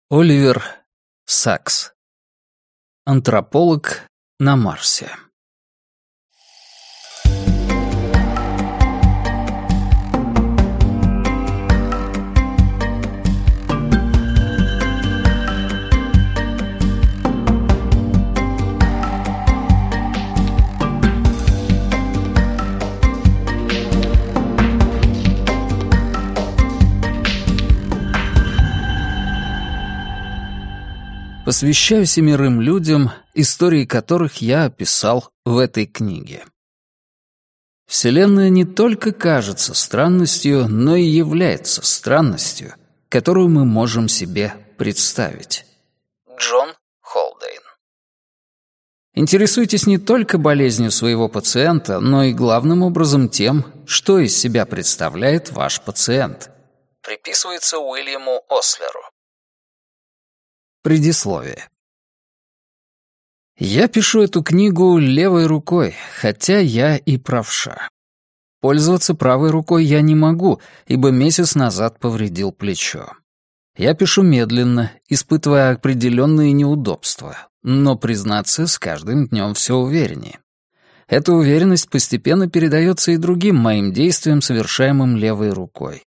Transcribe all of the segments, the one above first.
Оливер Сакс. Антрополог на Марсе. Посвящаю семерым людям, истории которых я описал в этой книге. Вселенная не только кажется странностью, но и является странностью, которую мы можем себе представить. Джон Холдейн. Интересуйтесь не только болезнью своего пациента, но и главным образом тем, что из себя представляет ваш пациент. Приписывается Уильяму Ослеру. Предисловие. Я пишу эту книгу левой рукой, хотя я и правша. Пользоваться правой рукой я не могу, ибо месяц назад повредил плечо. Я пишу медленно, испытывая определенные неудобства, но, признаться, с каждым днем все увереннее. Эта уверенность постепенно передается и другим моим действиям, совершаемым левой рукой.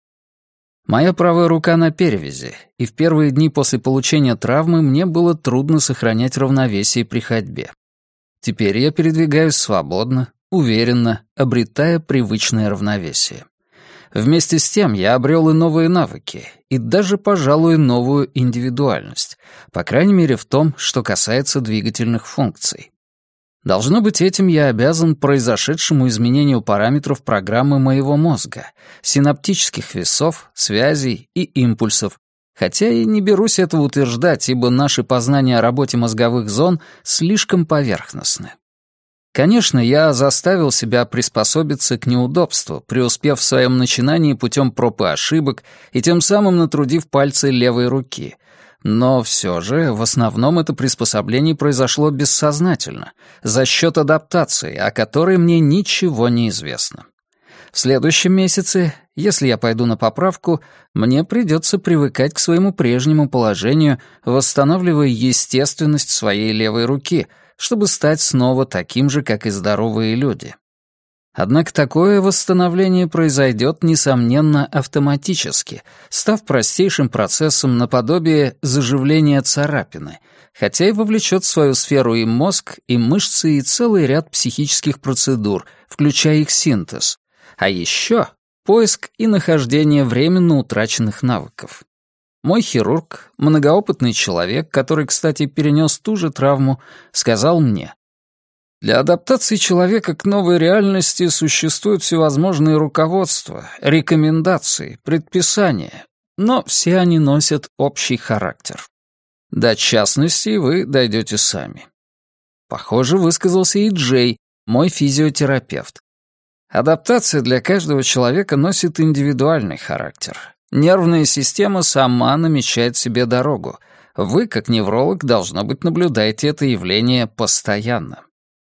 Моя правая рука на перевязи, и в первые дни после получения травмы мне было трудно сохранять равновесие при ходьбе. Теперь я передвигаюсь свободно, уверенно, обретая привычное равновесие. Вместе с тем я обрел и новые навыки, и даже, пожалуй, новую индивидуальность, по крайней мере в том, что касается двигательных функций. Должно быть, этим я обязан произошедшему изменению параметров программы моего мозга, синаптических весов, связей и импульсов, хотя и не берусь этого утверждать, ибо наши познания о работе мозговых зон слишком поверхностны. Конечно, я заставил себя приспособиться к неудобству, преуспев в своем начинании путем проб и ошибок и тем самым натрудив пальцы левой руки. Но все же, в основном это приспособление произошло бессознательно, за счет адаптации, о которой мне ничего не известно. В следующем месяце, если я пойду на поправку, мне придется привыкать к своему прежнему положению, восстанавливая естественность своей левой руки, чтобы стать снова таким же, как и здоровые люди. Однако такое восстановление произойдет, несомненно, автоматически, став простейшим процессом наподобие заживления царапины, хотя и вовлечет в свою сферу и мозг, и мышцы, и целый ряд психических процедур, включая их синтез, а еще поиск и нахождение временно утраченных навыков. Мой хирург, многоопытный человек, который, кстати, перенес ту же травму, сказал мне: «Для адаптации человека к новой реальности существуют всевозможные руководства, рекомендации, предписания, но все они носят общий характер. До частностей вы дойдете сами». Похоже, высказался и Джей, мой физиотерапевт. Адаптация для каждого человека носит индивидуальный характер. Нервная система сама намечает себе дорогу. Вы, как невролог, должно быть, наблюдаете это явление постоянно.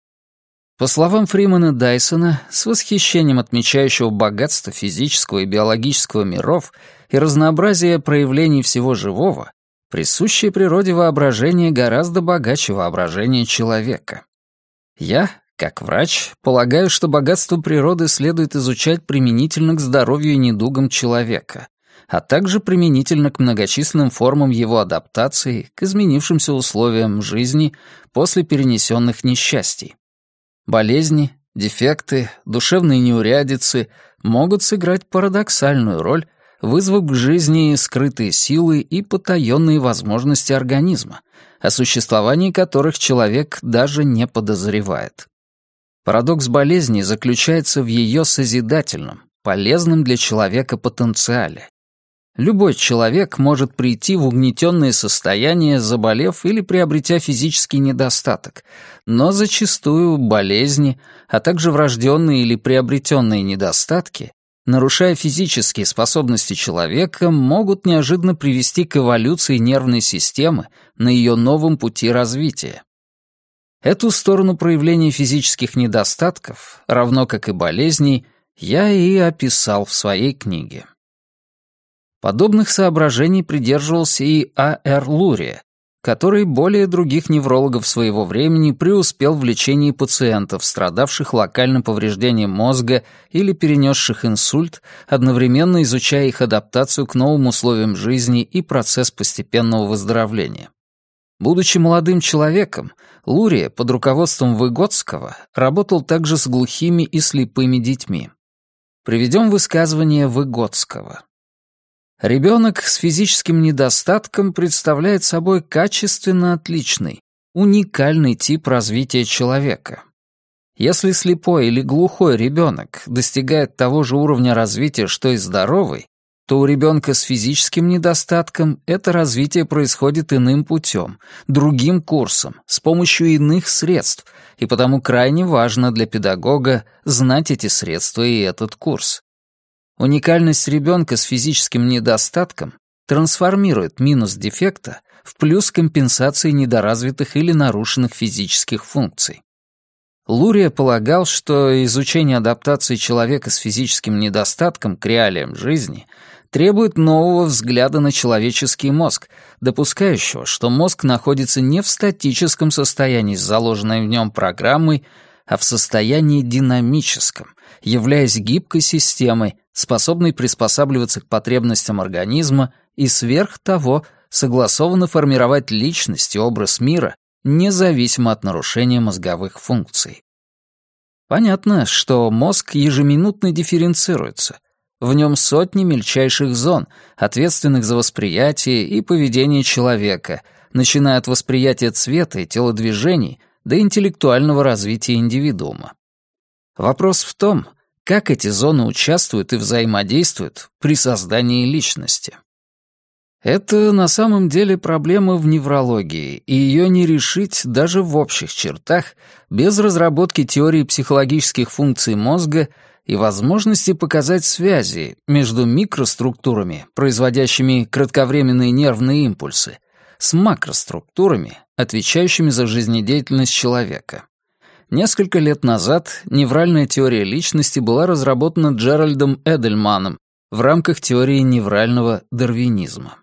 По словам Фримана Дайсона, с восхищением отмечающего богатство физического и биологического миров и разнообразие проявлений всего живого, присущее природе воображение гораздо богаче воображения человека. Я, как врач, полагаю, что богатство природы следует изучать применительно к здоровью и недугам человека, а также применительно к многочисленным формам его адаптации к изменившимся условиям жизни после перенесенных несчастий. Болезни, дефекты, душевные неурядицы могут сыграть парадоксальную роль, вызвав к жизни скрытые силы и потаенные возможности организма, о существовании которых человек даже не подозревает. Парадокс болезни заключается в ее созидательном, полезном для человека потенциале. Любой человек может прийти в угнетенное состояние, заболев или приобретя физический недостаток, но зачастую болезни, а также врожденные или приобретенные недостатки, нарушая физические способности человека, могут неожиданно привести к эволюции нервной системы на ее новом пути развития. Эту сторону проявления физических недостатков, равно как и болезней, я и описал в своей книге. Подобных соображений придерживался и А.Р. Лурия, который более других неврологов своего времени преуспел в лечении пациентов, страдавших локальным повреждением мозга или перенесших инсульт, одновременно изучая их адаптацию к новым условиям жизни и процесс постепенного выздоровления. Будучи молодым человеком, Лурия под руководством Выготского работал также с глухими и слепыми детьми. Приведем высказывание Выготского. Ребенок с физическим недостатком представляет собой качественно отличный, уникальный тип развития человека. Если слепой или глухой ребенок достигает того же уровня развития, что и здоровый, то у ребенка с физическим недостатком это развитие происходит иным путем, другим курсом, с помощью иных средств, и потому крайне важно для педагога знать эти средства и этот курс. Уникальность ребенка с физическим недостатком трансформирует минус дефекта в плюс компенсации недоразвитых или нарушенных физических функций. Лурия полагал, что изучение адаптации человека с физическим недостатком к реалиям жизни требует нового взгляда на человеческий мозг, допускающего, что мозг находится не в статическом состоянии с заложенной в нем программой, а в состоянии динамическом, являясь гибкой системой, способной приспосабливаться к потребностям организма и сверх того согласованно формировать личность и образ мира, независимо от нарушения мозговых функций. Понятно, что мозг ежеминутно дифференцируется. В нем сотни мельчайших зон, ответственных за восприятие и поведение человека, начиная от восприятия цвета и телодвижений до интеллектуального развития индивидуума. Вопрос в том, как эти зоны участвуют и взаимодействуют при создании личности. Это на самом деле проблема в неврологии, и ее не решить даже в общих чертах без разработки теории психологических функций мозга и возможности показать связи между микроструктурами, производящими кратковременные нервные импульсы, с макроструктурами, отвечающими за жизнедеятельность человека. Несколько лет назад невральная теория личности была разработана Джеральдом Эдельманом в рамках теории неврального дарвинизма.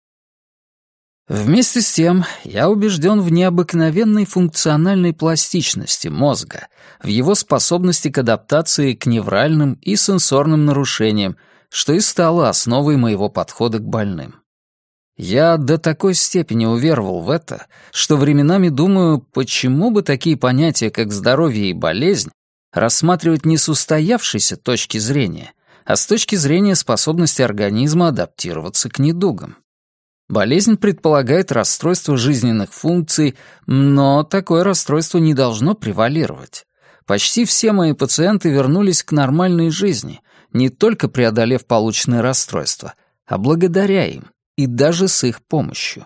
Вместе с тем, я убежден в необыкновенной функциональной пластичности мозга, в его способности к адаптации к невральным и сенсорным нарушениям, что и стало основой моего подхода к больным. Я до такой степени уверовал в это, что временами думаю, почему бы такие понятия, как здоровье и болезнь, рассматривать не с устоявшейся точки зрения, а с точки зрения способности организма адаптироваться к недугам. Болезнь предполагает расстройство жизненных функций, но такое расстройство не должно превалировать. Почти все мои пациенты вернулись к нормальной жизни, не только преодолев полученные расстройства, а благодаря им, и даже с их помощью.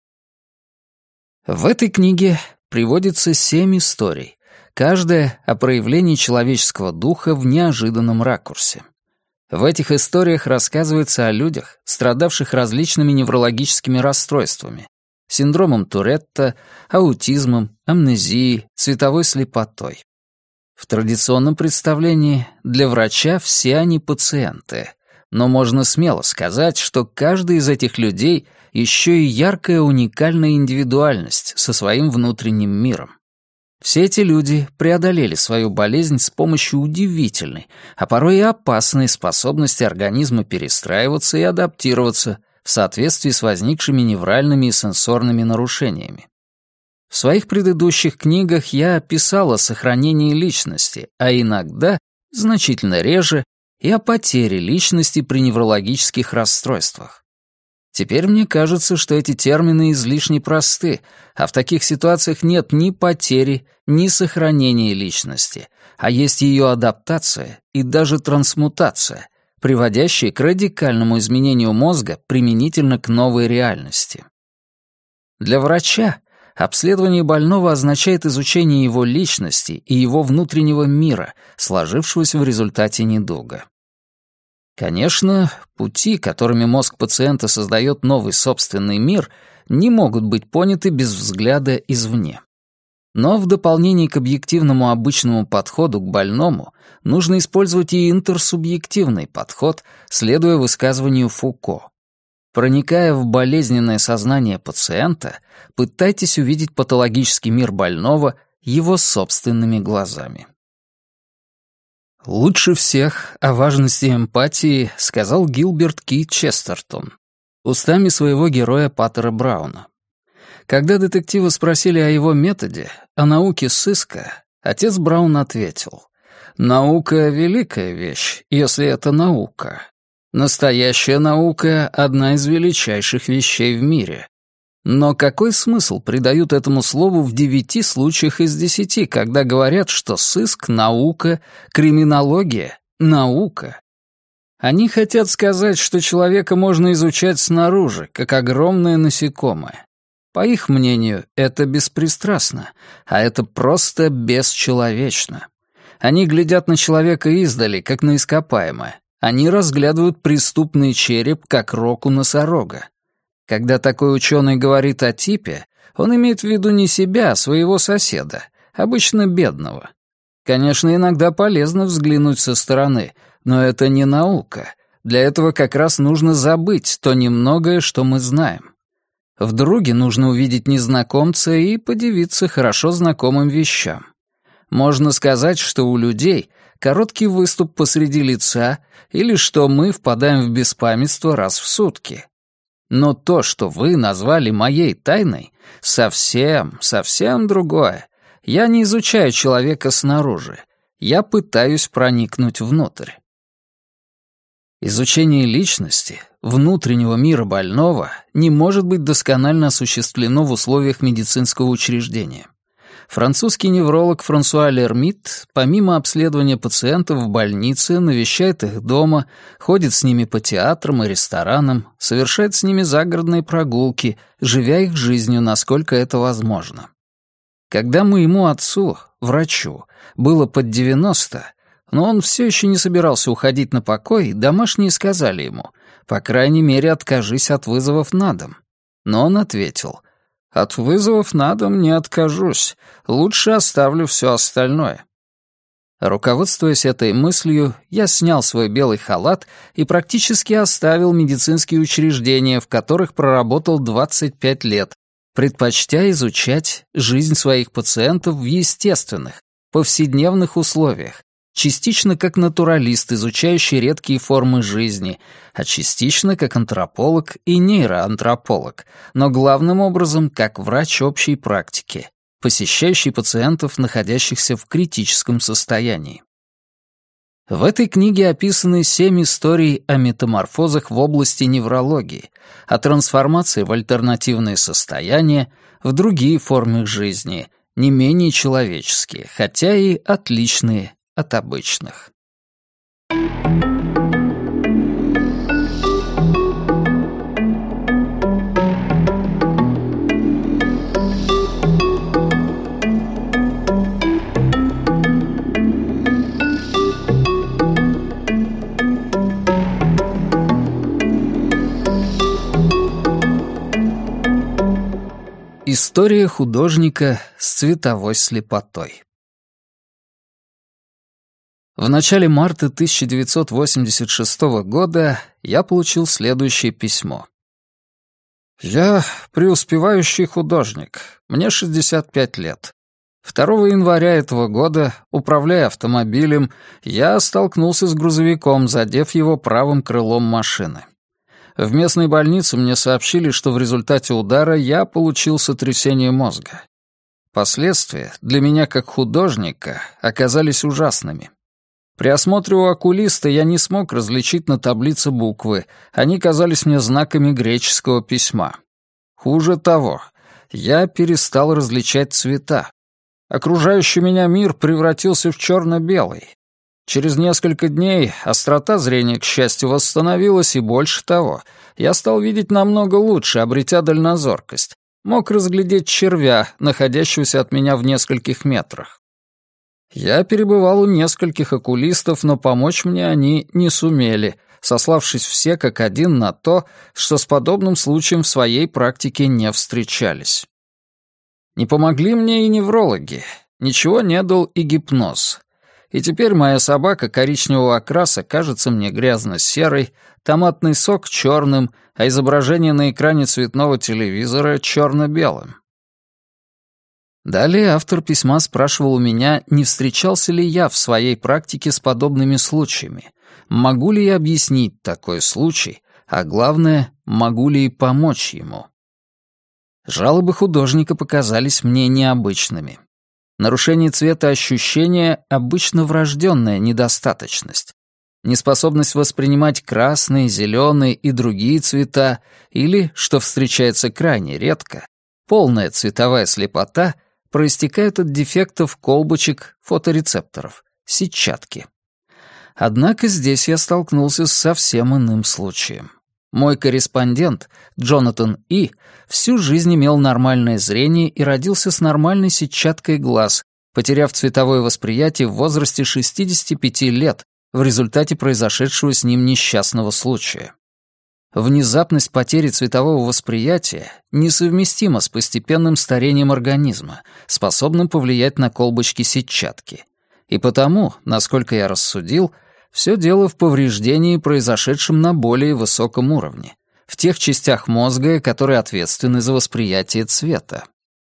В этой книге приводится 7 историй, каждая о проявлении человеческого духа в неожиданном ракурсе. В этих историях рассказывается о людях, страдавших различными неврологическими расстройствами, синдромом Туретта, аутизмом, амнезией, цветовой слепотой. В традиционном представлении для врача все они пациенты, но можно смело сказать, что каждый из этих людей еще и яркая уникальная индивидуальность со своим внутренним миром. Все эти люди преодолели свою болезнь с помощью удивительной, а порой и опасной способности организма перестраиваться и адаптироваться в соответствии с возникшими невральными и сенсорными нарушениями. В своих предыдущих книгах я писал о сохранении личности, а иногда, значительно реже, и о потере личности при неврологических расстройствах. Теперь мне кажется, что эти термины излишне просты, а в таких ситуациях нет ни потери, ни сохранения личности, а есть ее адаптация и даже трансмутация, приводящие к радикальному изменению мозга применительно к новой реальности. Для врача обследование больного означает изучение его личности и его внутреннего мира, сложившегося в результате недуга. Конечно, пути, которыми мозг пациента создает новый собственный мир, не могут быть поняты без взгляда извне. Но в дополнение к объективному обычному подходу к больному нужно использовать и интерсубъективный подход, следуя высказыванию Фуко. Проникая в болезненное сознание пациента, пытайтесь увидеть патологический мир больного его собственными глазами. Лучше всех о важности эмпатии сказал Гилберт Ки Честертон устами своего героя Паттера Брауна. Когда детективы спросили о его методе, о науке сыска, отец Браун ответил: «Наука — великая вещь, если это наука. Настоящая наука — одна из величайших вещей в мире. Но какой смысл придают этому слову в 9 случаях из 10, когда говорят, что сыск — наука, криминология — наука? Они хотят сказать, что человека можно изучать снаружи, как огромное насекомое. По их мнению, это беспристрастно, а это просто бесчеловечно. Они глядят на человека издали, как на ископаемое. Они разглядывают преступный череп, как рог у носорога. Когда такой ученый говорит о типе, он имеет в виду не себя, а своего соседа, обычно бедного. Конечно, иногда полезно взглянуть со стороны, но это не наука. Для этого как раз нужно забыть то немногое, что мы знаем. В друге нужно увидеть незнакомца и подивиться хорошо знакомым вещам. Можно сказать, что у людей короткий выступ посреди лица или что мы впадаем в беспамятство раз в сутки. Но то, что вы назвали моей тайной, совсем другое. Я не изучаю человека снаружи. Я пытаюсь проникнуть внутрь. Изучение личности, внутреннего мира больного, не может быть досконально осуществлено в условиях медицинского учреждения. Французский невролог Франсуа Лермит, помимо обследования пациентов в больнице, навещает их дома, ходит с ними по театрам и ресторанам, совершает с ними загородные прогулки, живя их жизнью, насколько это возможно. Когда моему отцу, врачу, было под 90, но он все еще не собирался уходить на покой, домашние сказали ему: «По крайней мере, откажись от вызовов на дом». Но он ответил: «От вызовов на дом не откажусь, лучше оставлю все остальное». Руководствуясь этой мыслью, я снял свой белый халат и практически оставил медицинские учреждения, в которых проработал 25 лет, предпочтя изучать жизнь своих пациентов в естественных, повседневных условиях, частично как натуралист, изучающий редкие формы жизни, а частично как антрополог и нейроантрополог, но главным образом как врач общей практики, посещающий пациентов, находящихся в критическом состоянии. В этой книге описаны 7 историй о метаморфозах в области неврологии, о трансформации в альтернативные состояния, в другие формы жизни, не менее человеческие, хотя и отличные от обычных. История художника с цветовой слепотой. В начале марта 1986 года я получил следующее письмо. «Я преуспевающий художник. Мне 65 лет. 2 января этого года, управляя автомобилем, я столкнулся с грузовиком, задев его правым крылом машины. В местной больнице мне сообщили, что в результате удара я получил сотрясение мозга. Последствия для меня как художника оказались ужасными. При осмотре у окулиста я не смог различить на таблице буквы, они казались мне знаками греческого письма. Хуже того, я перестал различать цвета. Окружающий меня мир превратился в черно-белый. Через несколько дней острота зрения, к счастью, восстановилась, и больше того, я стал видеть намного лучше, обретя дальнозоркость. Мог разглядеть червя, находящегося от меня в нескольких метрах. Я перебывал у нескольких окулистов, но помочь мне они не сумели, сославшись все как один на то, что с подобным случаем в своей практике не встречались. Не помогли мне и неврологи. Ничего не дал и гипноз. И теперь моя собака коричневого окраса кажется мне грязно-серой, томатный сок черным, а изображение на экране цветного телевизора черно-белым. Далее автор письма спрашивал у меня, не встречался ли я в своей практике с подобными случаями, могу ли я объяснить такой случай, а главное, могу ли и помочь ему. Жалобы художника показались мне необычными. Нарушение цветоощущения — обычно врожденная недостаточность. Неспособность воспринимать красные, зеленые и другие цвета или, что встречается крайне редко, полная цветовая слепота проистекает от дефектов колбочек фоторецепторов, сетчатки. Однако здесь я столкнулся с совсем иным случаем. Мой корреспондент, Джонатан И., всю жизнь имел нормальное зрение и родился с нормальной сетчаткой глаз, потеряв цветовое восприятие в возрасте 65 лет в результате произошедшего с ним несчастного случая. Внезапность потери цветового восприятия несовместима с постепенным старением организма, способным повлиять на колбочки сетчатки. И потому, насколько я рассудил, все дело в повреждении, произошедшем на более высоком уровне, в тех частях мозга, которые ответственны за восприятие цвета.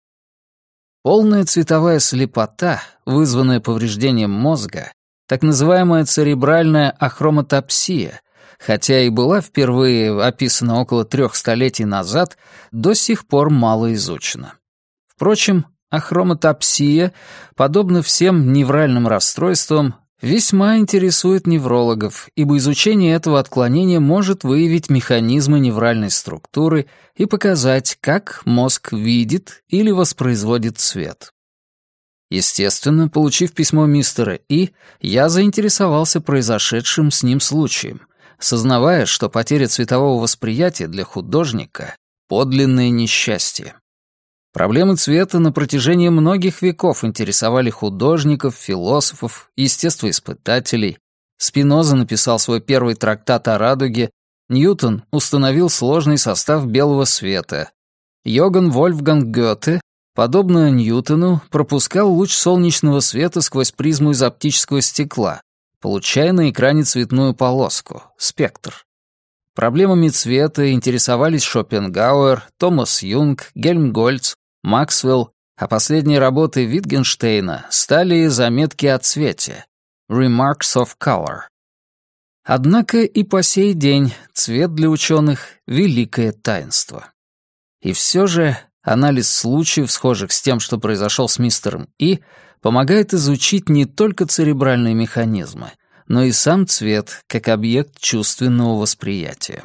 Полная цветовая слепота, вызванная повреждением мозга, так называемая церебральная ахроматопсия, хотя и была впервые описана около 3 столетий назад, до сих пор мало изучена. Впрочем, ахроматопсия, подобно всем невральным расстройствам, весьма интересует неврологов, ибо изучение этого отклонения может выявить механизмы невральной структуры и показать, как мозг видит или воспроизводит цвет. Естественно, получив письмо мистера И, я заинтересовался произошедшим с ним случаем, сознавая, что потеря цветового восприятия для художника — подлинное несчастье. Проблемы цвета на протяжении многих веков интересовали художников, философов, естествоиспытателей. Спиноза написал свой первый трактат о радуге, Ньютон установил сложный состав белого света. Йоганн Вольфганг Гёте, подобно Ньютону, пропускал луч солнечного света сквозь призму из оптического стекла, получая на экране цветную полоску — спектр. Проблемами цвета интересовались Шопенгауэр, Томас Юнг, Гельмгольц, Максвелл, а последние работы Витгенштейна стали заметки о цвете «Remarks of Color». Однако и по сей день цвет для ученых — великое таинство. И все же анализ случаев, схожих с тем, что произошел с мистером И, помогает изучить не только церебральные механизмы, но и сам цвет как объект чувственного восприятия.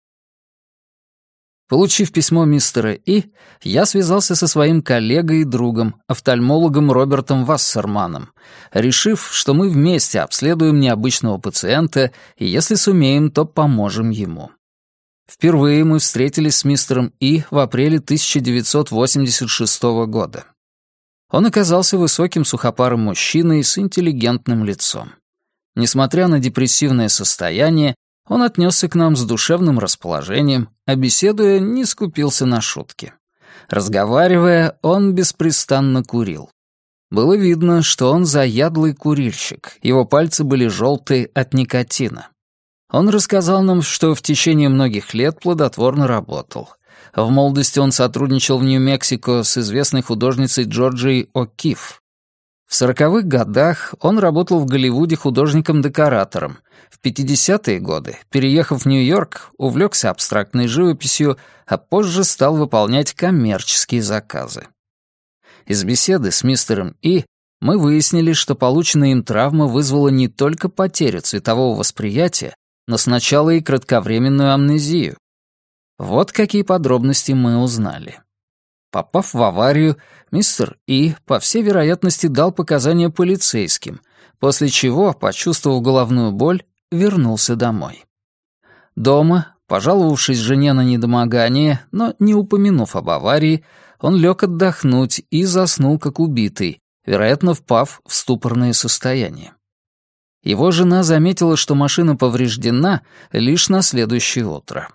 Получив письмо мистера И, я связался со своим коллегой и другом, офтальмологом Робертом Вассерманом, решив, что мы вместе обследуем необычного пациента и, если сумеем, то поможем ему. Впервые мы встретились с мистером И в апреле 1986 года. Он оказался высоким сухопарым мужчиной с интеллигентным лицом. Несмотря на депрессивное состояние, он отнесся к нам с душевным расположением, а беседуя, не скупился на шутки. Разговаривая, он беспрестанно курил. Было видно, что он заядлый курильщик, его пальцы были желтые от никотина. Он рассказал нам, что в течение многих лет плодотворно работал. В молодости он сотрудничал в Нью-Мексико с известной художницей Джорджией О'Кифф. В 40-х годах он работал в Голливуде художником-декоратором. В 50-е годы, переехав в Нью-Йорк, увлекся абстрактной живописью, а позже стал выполнять коммерческие заказы. Из беседы с мистером И мы выяснили, что полученная им травма вызвала не только потерю цветового восприятия, но сначала и кратковременную амнезию. Вот какие подробности мы узнали. Попав в аварию, мистер И, по всей вероятности, дал показания полицейским, после чего, почувствовав головную боль, вернулся домой. Дома, пожаловавшись жене на недомогание, но не упомянув об аварии, он лег отдохнуть и заснул как убитый, вероятно, впав в ступорное состояние. Его жена заметила, что машина повреждена лишь на следующее утро.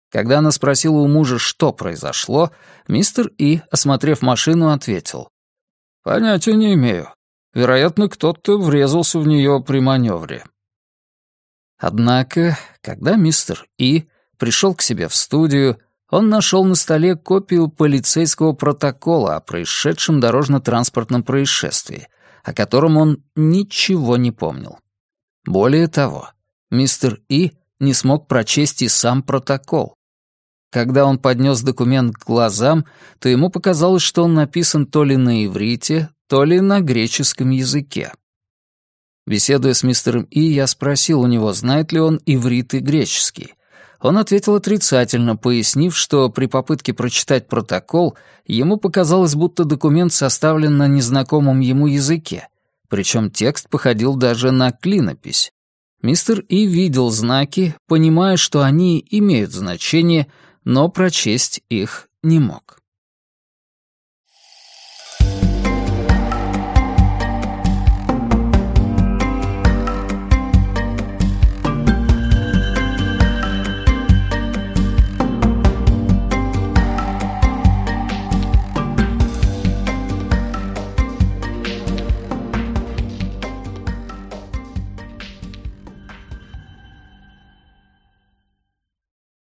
Когда она спросила у мужа, что произошло, мистер И, осмотрев машину, ответил: «Понятия не имею. Вероятно, кто-то врезался в нее при маневре». Однако, когда мистер И пришел к себе в студию, он нашел на столе копию полицейского протокола о происшедшем дорожно-транспортном происшествии, о котором он ничего не помнил. Более того, мистер И не смог прочесть и сам протокол. Когда он поднес документ к глазам, то ему показалось, что он написан то ли на иврите, то ли на греческом языке. Беседуя с мистером И, я спросил у него, знает ли он иврит и греческий. Он ответил отрицательно, пояснив, что при попытке прочитать протокол ему показалось, будто документ составлен на незнакомом ему языке, причем текст походил даже на клинопись. Мистер И видел знаки, понимая, что они имеют значение, но прочесть их не мог.